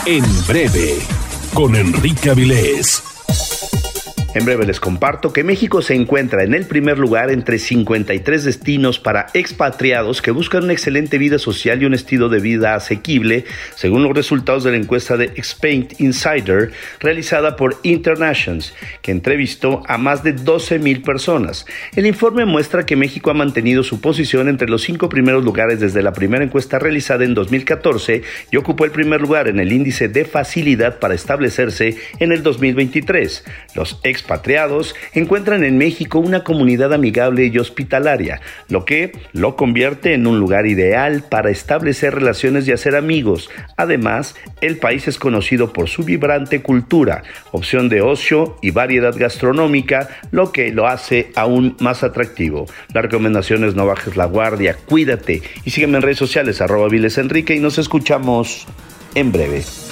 En breve, con Enrique Avilés. En breve les comparto que México se encuentra en el primer lugar entre 53 destinos para expatriados que buscan una excelente vida social y un estilo de vida asequible, según los resultados de la encuesta de Spain Insider realizada por Internations, que entrevistó a más de 12,000 personas. El informe muestra que México ha mantenido su posición entre los 5 primeros lugares desde la primera encuesta realizada en 2014 y ocupó el primer lugar en el índice de facilidad para establecerse en el 2023. Los expatriados encuentran en México una comunidad amigable y hospitalaria, lo que lo convierte en un lugar ideal para establecer relaciones y hacer amigos. Además, el país es conocido por su vibrante cultura, opción de ocio y variedad gastronómica, lo que lo hace aún más atractivo. La recomendación es no bajes la guardia, cuídate y sígueme en redes sociales @vilesenrique y nos escuchamos en breve.